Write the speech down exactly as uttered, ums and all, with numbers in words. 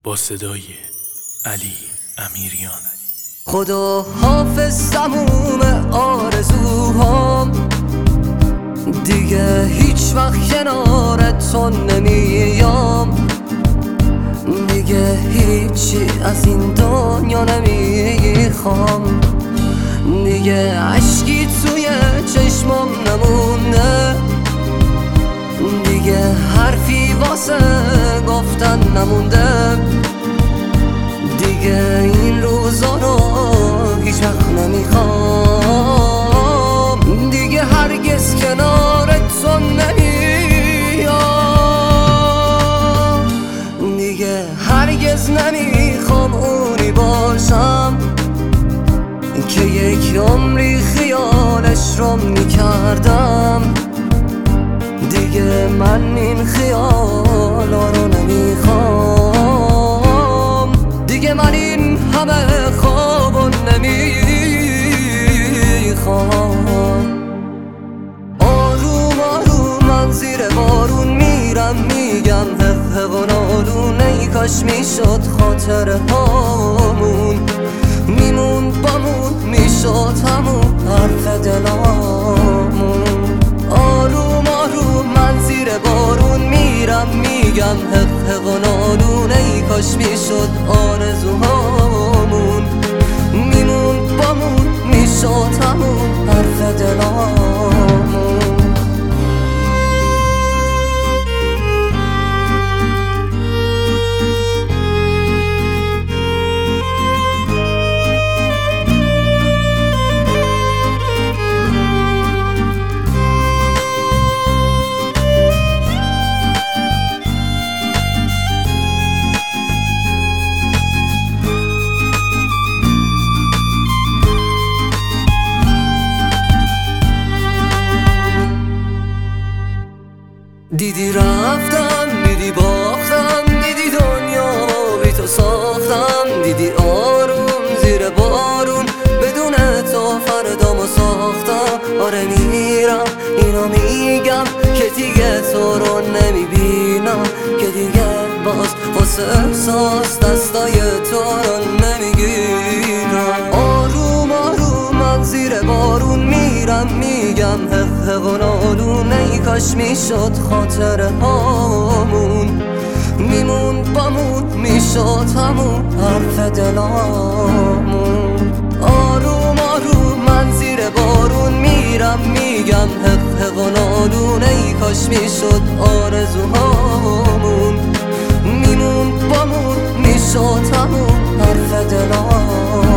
با صدای علی امیریان. خدا حافظ تموم آرزوهام، دیگه هیچ وقت کنارت تو نمیام، دیگه هیچی از این دنیا نمیخوام، دیگه عشقی توی چشمام نمونه، دیگه حرفی واسه گفتن نمونده، دیگه این روزا رو هیچ وقت نمیخوام، دیگه هرگز کنارت تو نمیام، دیگه هرگز نمیخوام اونی باشم که یک عمری خیالش رو میکردم، دیگه من این خیالا رو نمیخوام، دیگه من این همه خوابو نمیخوام. آروم آروم من زیر بارون میرم، میگم حق حق و نالون، ای کاش میشد خاطر هامون میمون بامون، میشد همون حرف دلامون. آروم آروم من زیر بارون میرم، میگم حق حق و نالون، ای کاش میشد آرزوهامون میمون بامون، میشد همون حرف دلامون. دیدی رفتم، دیدی باختم، دیدی دنیا بی تو ساختم، دیدی آروم زیر بارون بدون تو فردامو ساختم. آره میرم اینو میگم که دیگه تو رو نمیبینم، که دیگه باز واسه احساس دستای تو رو نمیگیرم. آروم آروم من زیر بارون میرم، میگم حق حق و نالون، ای کاش میشد خاطر هامون میمون بامون، میشد همون حرف دلامون. آروم آروم من زیر بارون میرم، میگم حق حق و نالون، ای کاش میشد آرزوهامون میمون بامون، میشد همون حرف دلامون.